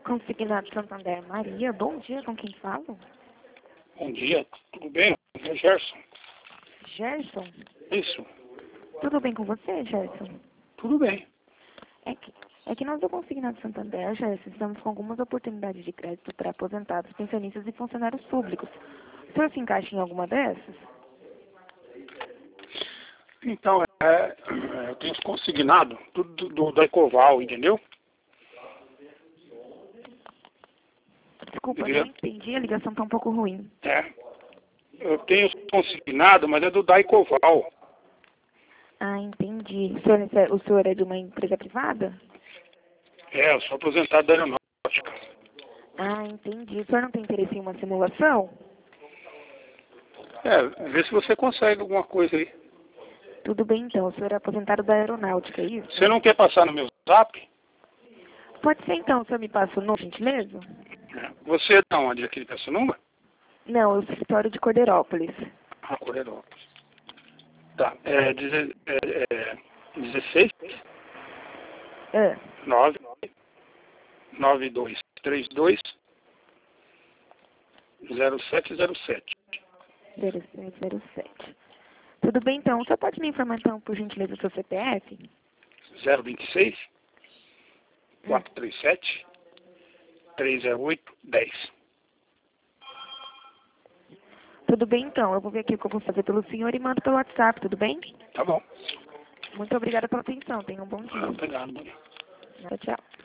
Consignado Santander Maria, bom dia, com quem falo? Bom dia, tudo bem? É Gerson. Gerson? Isso, Tudo bem com você, Gerson? tudo bem. É que nós do Consignado Santander, Gerson, estamos com algumas oportunidades de crédito para aposentados, pensionistas e funcionários públicos. O senhor se encaixa em alguma dessas? Então, eu tenho consignado tudo da Ecoval, entendeu? Desculpa, Entendeu? não entendi, a ligação está um pouco ruim. Eu tenho consignado, mas é do Daicoval. Ah, entendi. O senhor é de uma empresa privada? Eu sou aposentado da aeronáutica. Ah, entendi. O senhor não tem interesse em uma simulação? Vê se você consegue alguma coisa aí. Tudo bem, então. O senhor é aposentado da aeronáutica, é isso? Você não quer passar no meu zap? Pode ser, então. O senhor me passa o nome, gentileza? Você é de onde? Aqui de Pirassununga? Não, é o escritório de Cordeirópolis. Ah, Corderópolis. Tá, 16 Ah, 9 9232 0707. 0707. Tudo bem, então. O senhor pode me informar, então, por gentileza, o seu CPF? 026 437 308 10. Tudo bem, então. Eu vou ver aqui o que eu vou fazer pelo senhor e mando pelo WhatsApp, tudo bem? Tá bom. Muito obrigada pela atenção. Tenha um bom dia. Obrigado, Maria. Tchau, tchau.